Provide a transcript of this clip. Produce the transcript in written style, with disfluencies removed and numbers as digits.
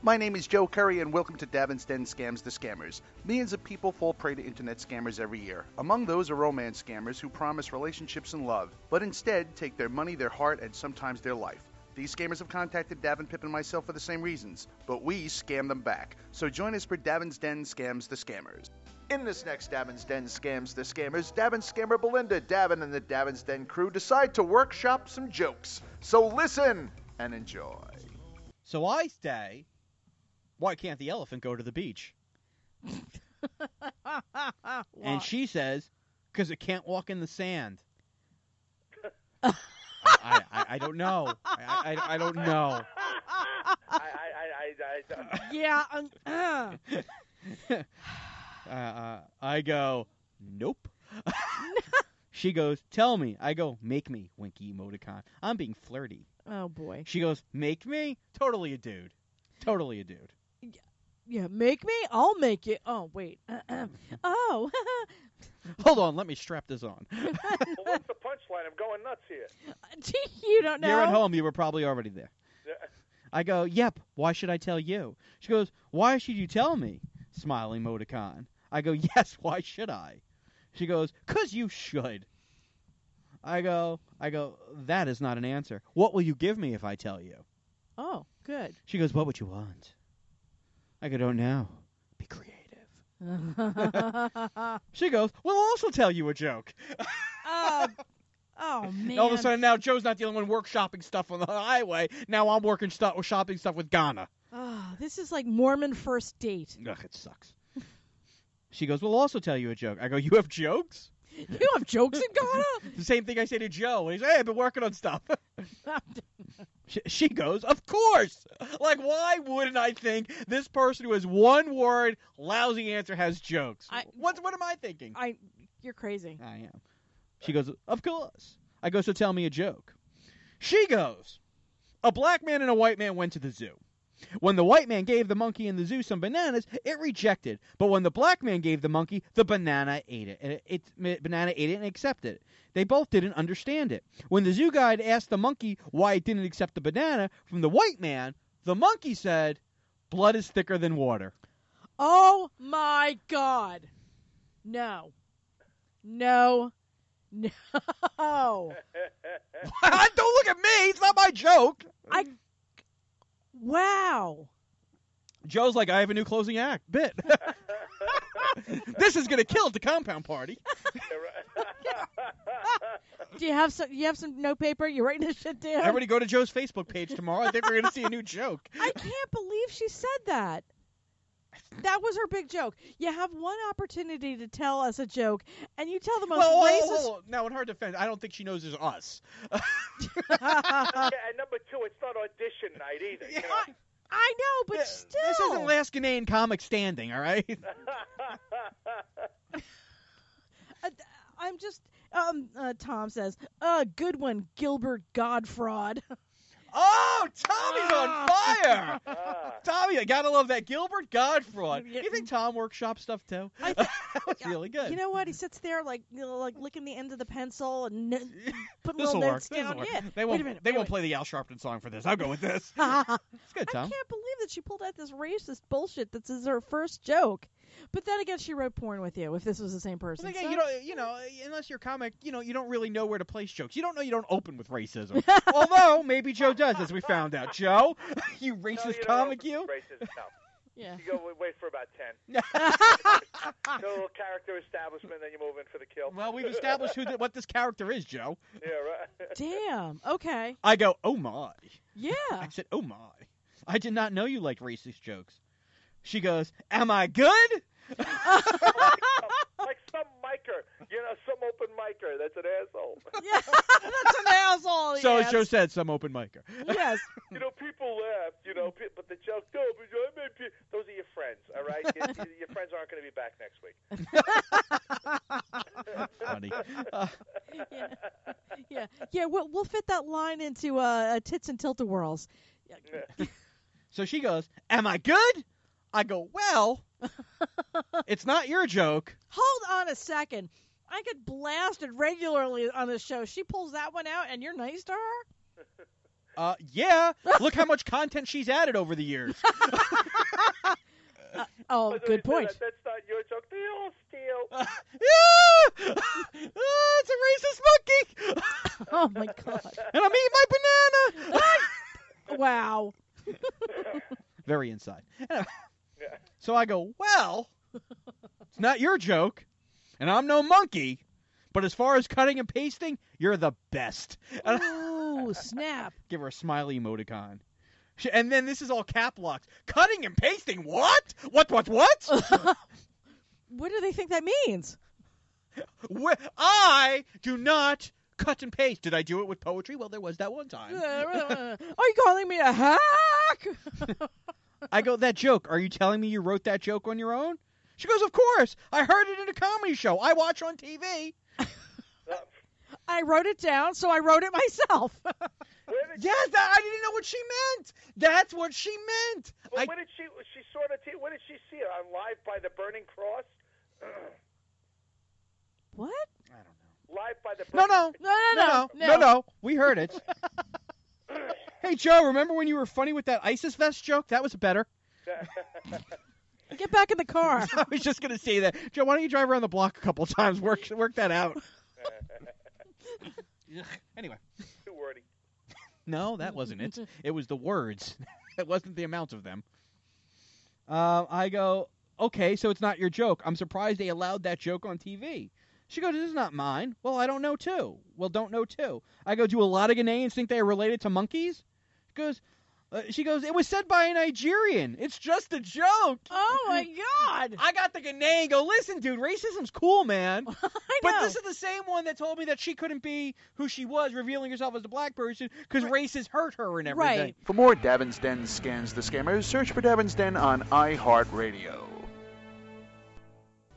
My name is Joe Curry, and welcome to Davin's Den Scams the Scammers. Millions of people fall prey to internet scammers every year. Among those are romance scammers who promise relationships and love, but instead take their money, their heart, and sometimes their life. These scammers have contacted Davin, Pip, and myself for the same reasons, but we scam them back. So join us for Davin's Den Scams the Scammers. In this next Davin's Den Scams the Scammers, Davin's scammer Belinda, Davin, and the Davin's Den crew decide to workshop some jokes. So listen and enjoy. So I say, why can't the elephant go to the beach? And she says, because it can't walk in the sand. I don't know. I don't know. Yeah. I go, nope. She goes, tell me. I go, make me, Winky emoticon. I'm being flirty. Oh, boy. She goes, make me? Totally a dude. Totally a dude. Yeah, make me? I'll make it. Oh, wait. Oh. Hold on, let me strap this on. Well, what's the punchline? I'm going nuts here. You don't know? You're at home. You were probably already there. Yeah. I go, yep, why should I tell you? She goes, why should you tell me? Smiling emoticon. I go, yes, why should I? She goes, 'cause you should. I go, that is not an answer. What will you give me if I tell you? Oh, good. She goes, what would you want? I go, don't know. Be creative. She goes, well, I'll also tell you a joke. Oh, man. All of a sudden, now Joe's not the only one workshopping stuff on the highway. Now I'm shopping stuff with Ghana. This is like Mormon first date. Ugh, it sucks. She goes, well, I'll also tell you a joke. I go, you have jokes? You have jokes in Ghana? The same thing I say to Joe. And he's like, hey, I've been working on stuff. She goes, of course. Like, why wouldn't I think this person who has one word, lousy answer has jokes? What am I thinking? You're crazy. I am. She goes, of course. I go, so tell me a joke. She goes, a black man and a white man went to the zoo. When the white man gave the monkey in the zoo some bananas, it rejected. But when the black man gave the monkey, the banana ate it. Banana ate it and accepted it. They both didn't understand it. When the zoo guide asked the monkey why it didn't accept the banana from the white man, the monkey said, blood is thicker than water. Oh, my God. No. No. No. Don't look at me. It's not my joke. Wow. Joe's like, I have a new closing act bit. This is gonna kill the compound party. Do you have some notepaper? You writing this shit down? Everybody go to Joe's Facebook page tomorrow. I think we're gonna see a new joke. I can't believe she said that. That was her big joke. You have one opportunity to tell us a joke, and you tell the most racist. Whoa. Now, in her defense, I don't think she knows it's us. And number two, it's not audition night either. Yeah. You know? I know, but still. This isn't Last Ghanaian comic standing, all right? I'm just. Tom says, good one, Gilbert Godfraud. Oh, Tommy's on fire! Tommy, I gotta love that. Gilbert Godfraud. You think Tom workshop stuff too? That was really good. You know what? He sits there like licking the end of the pencil and putting This'll little work. notes down. Work. Yeah. They won't play the Al Sharpton song for this. I'll go with this. It's good, Tom. I can't believe that she pulled out this racist bullshit. This is her first joke. But then again, she wrote porn with you. If this was the same person, Again, you know, unless you're a comic, you don't really know where to place jokes. You don't know you don't open with racism. Although maybe Joe does, as we found out. Joe, you racist comic, you. Racist, no. Yeah. You go wait for about 10. A little character establishment, then you move in for the kill. Well, we've established what this character is, Joe. Yeah, right. Damn. Okay. I go, oh my. Yeah. I said, oh my. I did not know you liked racist jokes. She goes, am I good? Like some micer, some open micer. That's an asshole. Yeah, that's an asshole. So yes. as Joe said, some open micer. Yes. People laugh, but the joke, no, but those are your friends, all right? Your friends aren't going to be back next week. Funny. Yeah. We'll fit that line into Tits and Tilt-A-Whirls. So she goes, am I good? I go, well, it's not your joke. Hold on a second. I get blasted regularly on this show. She pulls that one out, and you're nice to her? Yeah. Look how much content she's added over the years. Oh, good point. That's not your joke. They all steal. Yeah! It's a racist monkey! Oh my God. And I'm eating my banana! Wow. Very inside. Yeah. So I go, well, it's not your joke, and I'm no monkey, but as far as cutting and pasting, you're the best. And Ooh, snap. give her a smiley emoticon. And then this is all cap locks. Cutting and pasting, what? What? What do they think that means? I do not cut and paste. Did I do it with poetry? Well, there was that one time. Are you calling me a hack? I go, that joke, are you telling me you wrote that joke on your own? She goes, of course. I heard it in a comedy show I watch on TV. I wrote it down, so I wrote it myself. Yes, I didn't know what she meant. That's what she meant. Well, what did she saw the what did she see on Live by the Burning Cross? What? I don't know. Live by the No. We heard it. Hey, Joe, remember when you were funny with that ISIS vest joke? That was better. Get back in the car. I was just going to say that. Joe, why don't you drive around the block a couple times? Work that out. Anyway. Too wordy. No, that wasn't it. It was the words. It wasn't the amount of them. I go, okay, so it's not your joke. I'm surprised they allowed that joke on TV. She goes, this is not mine. Well, I don't know, too. Well, don't know, too. I go, do a lot of Ghanaians think they are related to monkeys? She goes, it was said by a Nigerian. It's just a joke. Oh, my God. I got the Ghanaian go, listen, dude, racism's cool, man. I But know. this is the same one that told me that she couldn't be who she was, revealing herself as a black person, because races hurt her and everything. Right. For more Davin's Den Scans the Scammers, search for Davin's Den on iHeartRadio.